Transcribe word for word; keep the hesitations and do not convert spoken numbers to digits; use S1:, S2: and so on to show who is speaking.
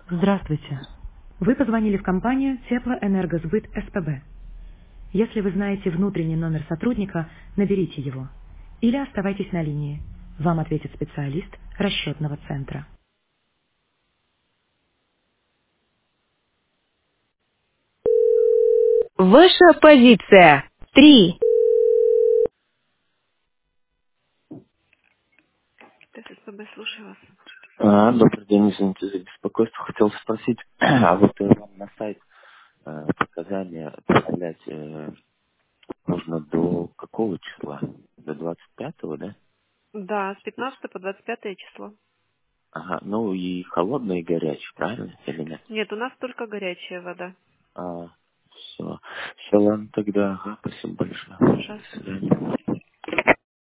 S1: Здравствуйте. Вы позвонили в компанию Теплоэнергосбыт СПБ. Если вы знаете внутренний номер сотрудника, наберите его. Или оставайтесь на линии. Вам ответит специалист расчетного центра. Ваша позиция. Три. ТССБ, слушаю вас.
S2: А, добрый день, извините за беспокойство. Хотел спросить, а вот э, вам на сайт э, показания отправлять э, нужно до какого числа? До двадцать пятого, да?
S1: Да, с пятнадцатого по двадцать пятое число.
S2: Ага, ну и холодный, и горячий, правильно или нет?
S1: Нет, у нас только горячая вода.
S2: А, все. Все, ладно тогда. Ага, спасибо большое. До
S1: Пожалуйста.
S2: свидания.